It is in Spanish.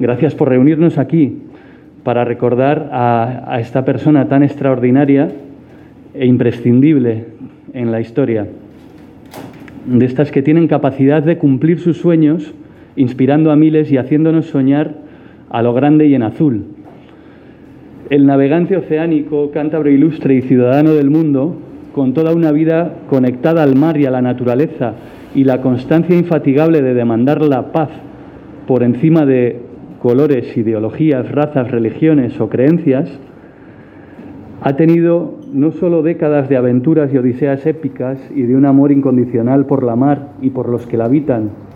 Gracias por reunirnos aquí para recordar a esta persona tan extraordinaria e imprescindible en la historia. De estas que tienen capacidad de cumplir sus sueños, inspirando a miles y haciéndonos soñar a lo grande y en azul. El navegante oceánico, cántabro ilustre y ciudadano del mundo, con toda una vida conectada al mar y a la naturaleza y la constancia infatigable de demandar la paz por encima de colores, ideologías, razas, religiones o creencias, ha tenido no solo décadas de aventuras y odiseas épicas y de un amor incondicional por la mar y por los que la habitan,